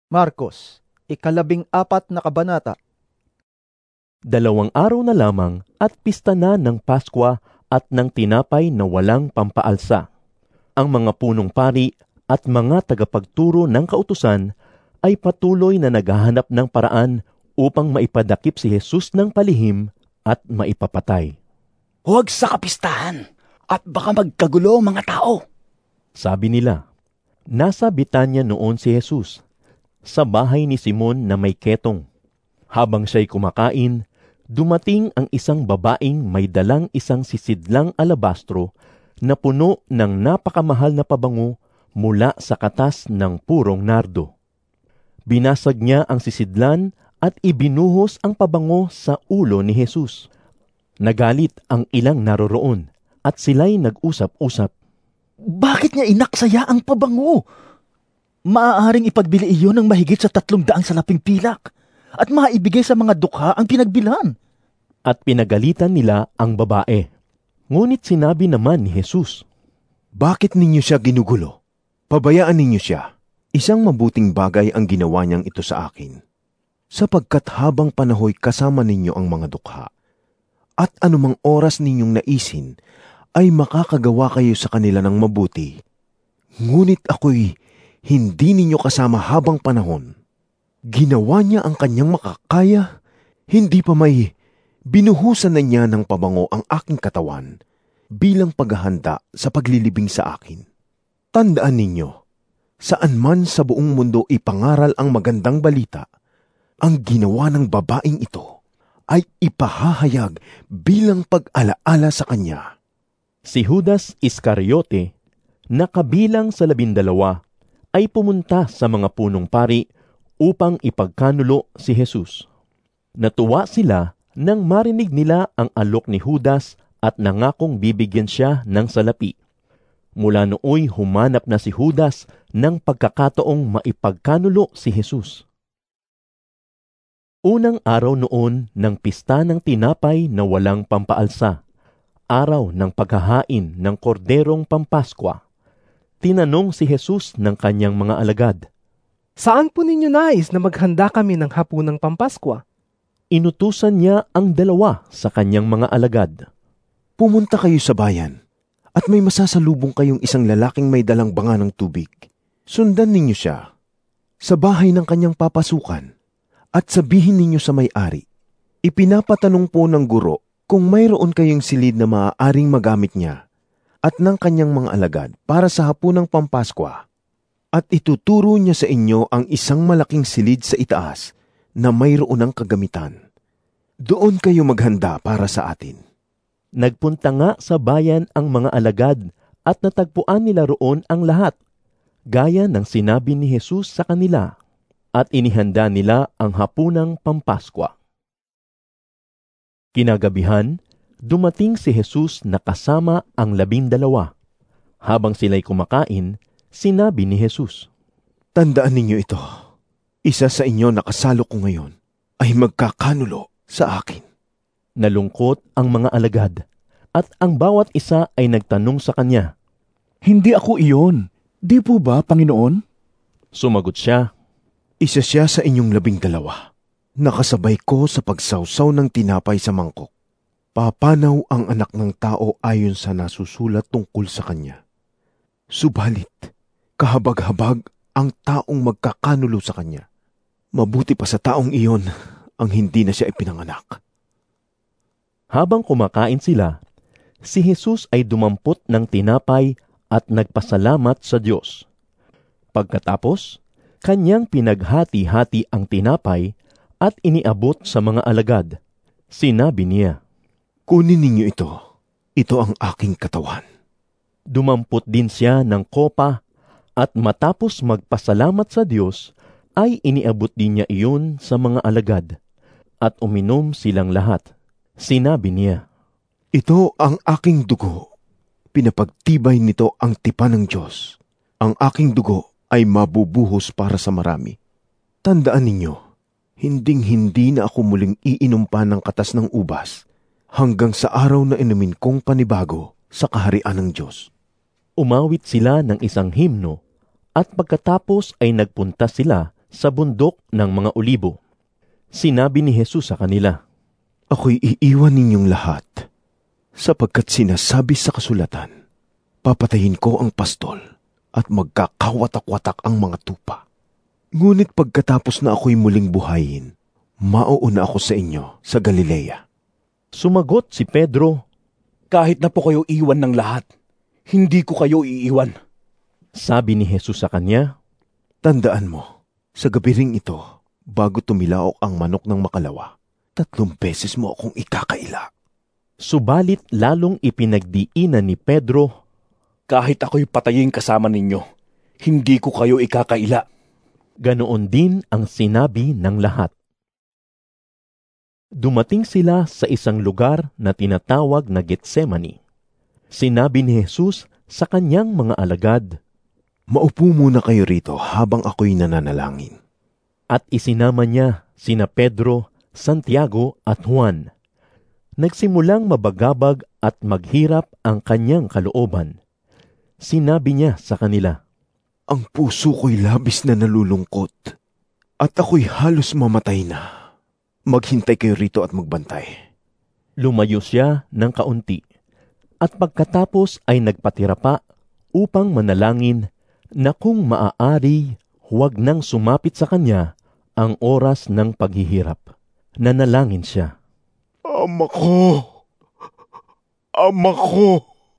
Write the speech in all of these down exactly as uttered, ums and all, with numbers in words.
Marcos, ikalabing apat na kabanata. Dalawang araw na lamang at pista na ng Paskwa at ng tinapay na walang pampaalsa. Ang mga punong pari at mga tagapagturo ng kautusan ay patuloy na naghahanap ng paraan upang maipadakip si Jesus ng palihim at maipapatay. Huwag sa kapistahan at baka magkagulo mga tao. Sabi nila, nasa Betanya noon si Jesus, sa bahay ni Simon na may ketong. Habang siya'y kumakain, dumating ang isang babaeng may dalang isang sisidlang alabastro na puno ng napakamahal na pabango mula sa katas ng purong nardo. Binasag niya ang sisidlan at ibinuhos ang pabango sa ulo ni Jesus. Nagalit ang ilang naroroon at sila'y nag-usap-usap. Bakit niya inaksaya ang pabango? Maaaring ipagbili iyon ng mahigit sa tatlong daang salaping pilak at maibigay sa mga dukha ang pinagbilhan. At pinagalitan nila ang babae. Ngunit sinabi naman ni Jesus, bakit ninyo siya ginugulo? Pabayaan ninyo siya. Isang mabuting bagay ang ginawa niyang ito sa akin. Sapagkat habang panahoy kasama ninyo ang mga dukha, at anumang oras ninyong naisin, ay makakagawa kayo sa kanila ng mabuti. Ngunit ako'y hindi ninyo kasama habang panahon. Ginawa niya ang kanyang makakaya, hindi pa may binuhusan na niya ng pabango ang aking katawan bilang paghahanda sa paglilibing sa akin. Tandaan ninyo, saan man sa buong mundo ipangaral ang magandang balita, ang ginawa ng babaeng ito ay ipahahayag bilang pag-alaala sa kanya. Si Judas Iscariote, na kabilang sa labindalawa, ay pumunta sa mga punong pari upang ipagkanulo si Jesus. Natuwa sila nang marinig nila ang alok ni Judas at nangakong bibigyan siya ng salapi. Mula nooy humanap na si Judas ng pagkakataong maipagkanulo si Jesus. Unang araw noon ng pista ng tinapay na walang pampaalsa, araw ng paghahain ng korderong pampaskwa, tinanong si Jesus ng kanyang mga alagad, saan po ninyo nais na maghanda kami ng hapunang pampaskwa? Inutusan niya ang dalawa sa kanyang mga alagad. Pumunta kayo sa bayan at may masasalubong kayong isang lalaking may dalang banga ng tubig. Sundan ninyo siya sa bahay ng kanyang papasukan at sabihin ninyo sa may-ari, ipinapatanong po ng guro kung mayroon kayong silid na maaaring magamit niya at ng kanyang mga alagad para sa hapunang pampaskwa. At ituturo niya sa inyo ang isang malaking silid sa itaas na mayroon ng kagamitan. Doon kayo maghanda para sa atin. Nagpunta nga sa bayan ang mga alagad at natagpuan nila roon ang lahat, gaya ng sinabi ni Jesus sa kanila, at inihanda nila ang hapunang pampaskwa. Kinagabihan, dumating si Jesus na kasama ang labindalawa. Habang sila'y kumakain, sinabi ni Jesus, tandaan ninyo ito, isa sa inyo na kasalo ko ngayon ay magkakanulo sa akin. Nalungkot ang mga alagad, at ang bawat isa ay nagtanong sa kanya, Hindi ako iyon, di po ba, Panginoon? Sumagot siya, isa siya sa inyong labing dalawa. Nakasabay ko sa pagsawsaw ng tinapay sa mangkok. Papanaw ang anak ng tao ayon sa nasusulat tungkol sa kanya. Subalit, kahabag-habag ang taong magkakanulo sa kanya. Mabuti pa sa taong iyon ang hindi na siya ipinanganak. Habang kumakain sila, si Jesus ay dumampot ng tinapay at nagpasalamat sa Diyos. Pagkatapos, kanyang pinaghati-hati ang tinapay at iniabot sa mga alagad. Sinabi niya, kunin ninyo ito. Ito ang aking katawan. Dumampot din siya ng kopa at matapos magpasalamat sa Diyos, ay iniabot din niya iyon sa mga alagad at uminom silang lahat. Sinabi niya, ito ang aking dugo. Pinapagtibay nito ang tipan ng Diyos. Ang aking dugo ay mabubuhos para sa marami. Tandaan ninyo, hinding-hindi na ako muling iinom pa ng katas ng ubas hanggang sa araw na inumin kong panibago sa kaharian ng Diyos. Umawit sila ng isang himno at pagkatapos ay nagpunta sila sa bundok ng mga Olibo. Sinabi ni Jesus sa kanila, Ako'y iiwan ninyong lahat, sapagkat sinasabi sa kasulatan, papatayin ko ang pastol at magkakawatak-watak ang mga tupa. Ngunit pagkatapos na ako'y muling buhayin, mauuna ako sa inyo sa Galilea. Sumagot si Pedro, Kahit na po kayo iwan ng lahat, hindi ko kayo iiwan. Sabi ni Jesus sa kanya, Tandaan mo, sa gabi ring ito, bago tumilaok ang manok ng makalawa, tatlong beses mo akong ikakaila. Subalit lalong ipinagdiinan ni Pedro, Kahit ako'y patayin kasama ninyo, hindi ko kayo ikakaila. Ganoon din ang sinabi ng lahat. Dumating sila sa isang lugar na tinatawag na Getsemani. Sinabi ni Jesus sa kanyang mga alagad, Maupo muna kayo rito habang ako'y nananalangin. At isinama niya sina Pedro, Santiago at Juan. Nagsimulang mabagabag at maghirap ang kanyang kalooban. Sinabi niya sa kanila, Ang puso ko'y labis na nalulungkot at ako'y halos mamatay na. Maghintay kayo rito at magbantay. Lumayo siya ng kaunti, at pagkatapos ay nagpatira pa upang manalangin na kung maaari, huwag nang sumapit sa kanya ang oras ng paghihirap. Nanalangin siya. Ama ko! Ama ko!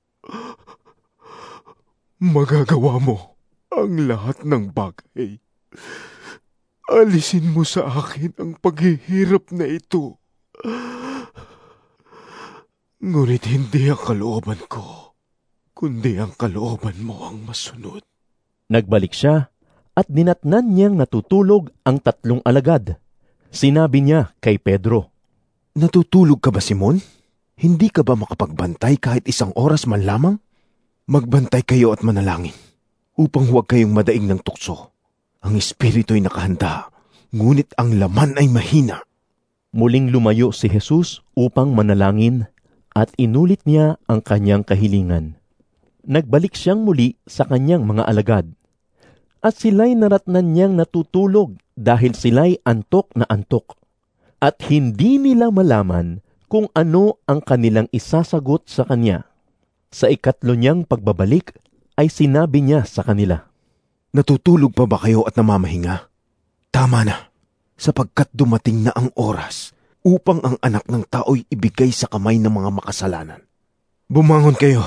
Magagawa mo ang lahat ng bagay. Alisin mo sa akin ang paghihirap na ito. Ngunit hindi ang kalooban ko, kundi ang kalooban mo ang masunod. Nagbalik siya at dinatnan niyang natutulog ang tatlong alagad. Sinabi niya kay Pedro, Natutulog ka ba, Simon? Hindi ka ba makapagbantay kahit isang oras man lamang? Magbantay kayo at manalangin, upang huwag kayong madaing ng tukso. Ang espiritu'y nakahanda, ngunit ang laman ay mahina. Muling lumayo si Jesus upang manalangin at inulit niya ang kanyang kahilingan. Nagbalik siyang muli sa kanyang mga alagad. At sila'y naratnan niyang natutulog dahil sila'y antok na antok. At hindi nila malaman kung ano ang kanilang isasagot sa kanya. Sa ikatlo niyang pagbabalik ay sinabi niya sa kanila, Natutulog pa ba kayo at namamahinga? Tama na, sapagkat dumating na ang oras upang ang anak ng tao'y ibigay sa kamay ng mga makasalanan. Bumangon kayo.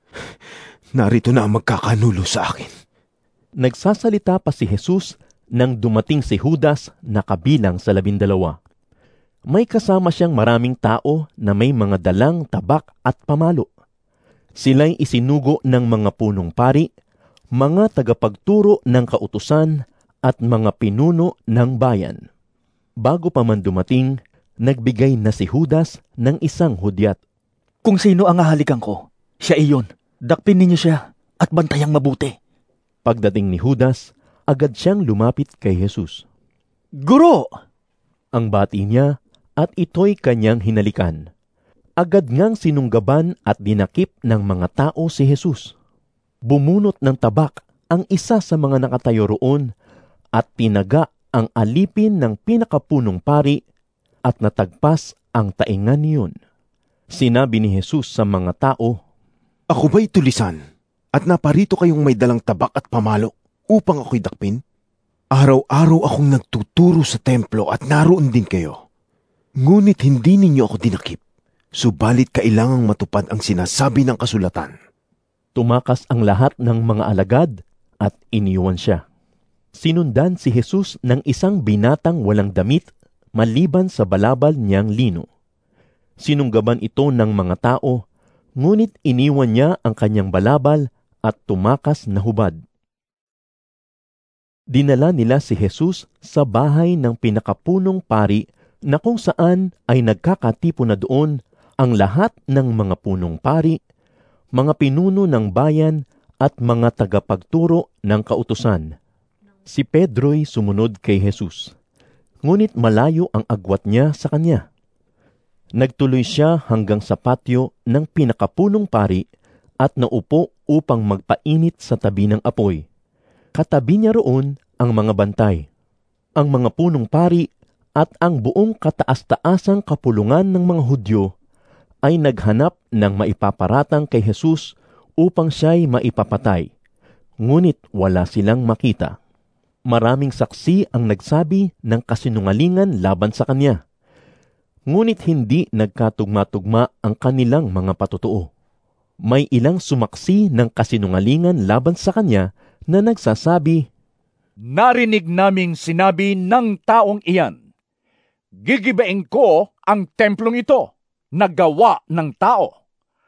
Narito na ang magkakanulo sa akin. Nagsasalita pa si Jesus nang dumating si Judas na kabilang sa labindalawa. May kasama siyang maraming tao na may mga dalang tabak at pamalo. Sila'y isinugo ng mga punong pari, mga tagapagturo ng kautusan at mga pinuno ng bayan. Bago pa man dumating, nagbigay na si Judas ng isang hudyat. Kung sino ang hahalikan ko, siya iyon. Dakpin ninyo siya at bantayang mabuti. Pagdating ni Judas, agad siyang lumapit kay Jesus. Guro! Ang bati niya at ito'y kanyang hinalikan. Agad ngang sinunggaban at dinakip ng mga tao si Jesus. Bumunot ng tabak ang isa sa mga nakatayo roon at tinaga ang alipin ng pinakapunong pari at natagpas ang taingan niyon. Sinabi ni Jesus sa mga tao, Ako ba'y tulisan at naparito kayong may dalang tabak at pamalo upang ako'y dakpin? Araw-araw akong nagtuturo sa templo at naroon din kayo. Ngunit hindi ninyo ako dinakip, subalit kailangang matupad ang sinasabi ng kasulatan. Tumakas ang lahat ng mga alagad at iniwan siya. Sinundan si Jesus ng isang binatang walang damit maliban sa balabal niyang lino. Sinunggaban ito ng mga tao, ngunit iniwan niya ang kanyang balabal at tumakas na hubad. Dinala nila si Jesus sa bahay ng pinakapunong pari na kung saan ay nagkakatipo na doon ang lahat ng mga punong pari, mga pinuno ng bayan at mga tagapagturo ng kautusan. Si Pedro'y sumunod kay Jesus, ngunit malayo ang agwat niya sa kanya. Nagtuloy siya hanggang sa patio ng pinakapunong pari at naupo upang magpainit sa tabi ng apoy. Katabi niya roon ang mga bantay. Ang mga punong pari at ang buong kataas-taasang kapulungan ng mga Hudyo ay naghanap ng maipaparatang kay Jesus upang siya'y maipapatay, ngunit wala silang makita. Maraming saksi ang nagsabi ng kasinungalingan laban sa kanya, ngunit hindi nagkatugma-tugma ang kanilang mga patutuo. May ilang sumaksi ng kasinungalingan laban sa kanya na nagsasabi, "Narinig naming sinabi ng taong iyan, gigibain ko ang templong ito na gawa ng tao,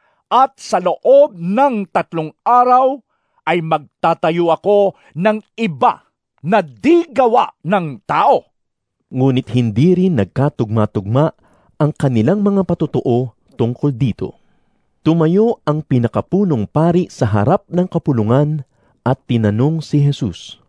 at sa loob ng tatlong araw ay magtatayo ako ng iba na di gawa ng tao." Ngunit hindi rin nagkatugma-tugma ang kanilang mga patutuo tungkol dito. Tumayo ang pinakapunong pari sa harap ng kapulungan at tinanong si Jesus,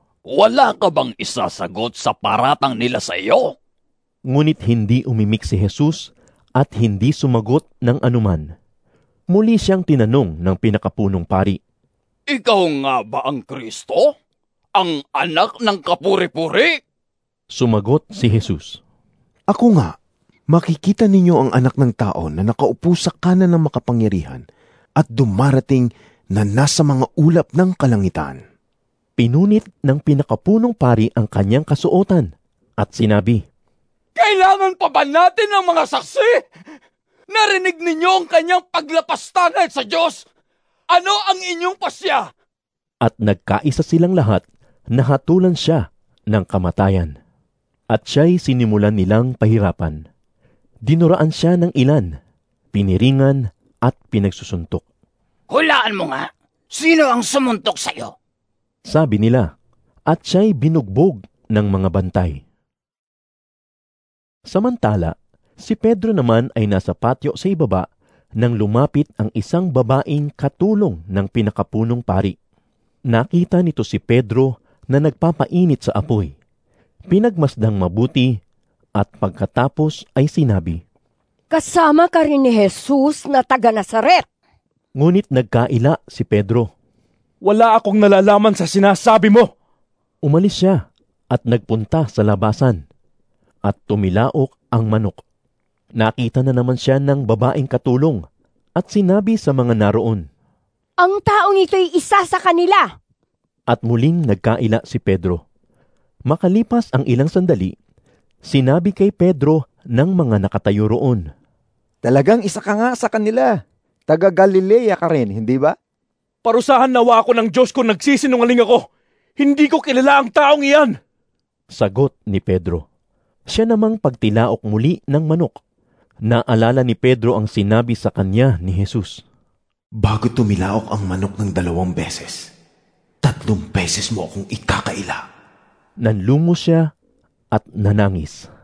Wala ka bang isasagot sa paratang nila sa iyo? Ngunit hindi umimik si Jesus at hindi sumagot ng anuman. Muli siyang tinanong ng pinakapunong pari, Ikaw nga ba ang Kristo? Ang anak ng kapuri-puri? Sumagot si Jesus, Ako nga, makikita ninyo ang anak ng tao na nakaupo sa kanan ng makapangyarihan at dumarating na nasa mga ulap ng kalangitan. Pinunit ng pinakapunong pari ang kanyang kasuotan at sinabi, Kailangan pa ba natin ng mga saksi? Narinig ninyo ang kanyang paglapastangan sa Diyos? Ano ang inyong pasya? At nagkaisa silang lahat na hatulan siya ng kamatayan. At siya'y sinimulan nilang pahirapan. Dinuraan siya ng ilan, piniringan at pinagsusuntok. Hulaan mo nga, sino ang sumuntok sa iyo? Sabi nila, at siya'y binugbog ng mga bantay. Samantala, si Pedro naman ay nasa patio sa ibaba nang lumapit ang isang babaeng katulong ng pinakapunong pari. Nakita nito si Pedro na nagpapainit sa apoy. Pinagmasdang mabuti at pagkatapos ay sinabi, Kasama ka rin ni Jesus na taga Nazaret. Ngunit nagkaila si Pedro. Wala akong nalalaman sa sinasabi mo. Umalis siya at nagpunta sa labasan at tumilaok ang manok. Nakita na naman siya ng babaeng katulong at sinabi sa mga naroon, Ang taong ito'y isa sa kanila. At muling nagkaila si Pedro. Makalipas ang ilang sandali, sinabi kay Pedro ng mga nakatayo roon, Talagang isa ka nga sa kanila. Taga Galilea ka rin, hindi ba? Parusahan nawa ako ng Diyos kung nagsisinungaling ako. Hindi ko kilala ang taong iyan. Sagot ni Pedro. Siya namang pagtilaok muli ng manok. Naalala ni Pedro ang sinabi sa kanya ni Jesus. Bago tumilaok ang manok ng dalawang beses, tatlong beses mo akong ikakaila. Nanlungo siya at nanangis.